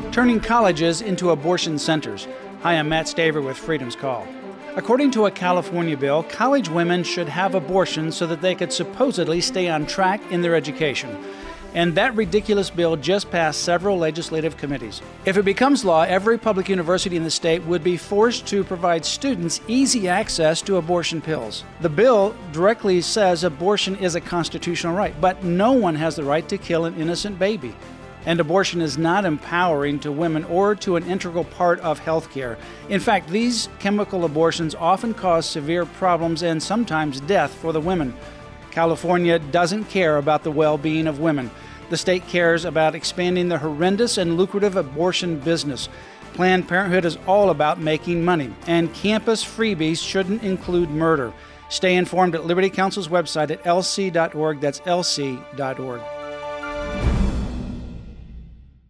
turning colleges into abortion centers. Hi, I'm Matt Staver with Freedom's Call. According to a California bill, college women should have abortions so that they could supposedly stay on track in their education. And that ridiculous bill just passed several legislative committees. If it becomes law, every public university in the state would be forced to provide students easy access to abortion pills. The bill directly says abortion is a constitutional right, but no one has the right to kill an innocent baby. And abortion is not empowering to women or to an integral part of health care. In fact, these chemical abortions often cause severe problems and sometimes death for the women. California doesn't care about the well-being of women. The state cares about expanding the horrendous and lucrative abortion business. Planned Parenthood is all about making money, and campus freebies shouldn't include murder. Stay informed at Liberty Counsel's website at lc.org. That's lc.org.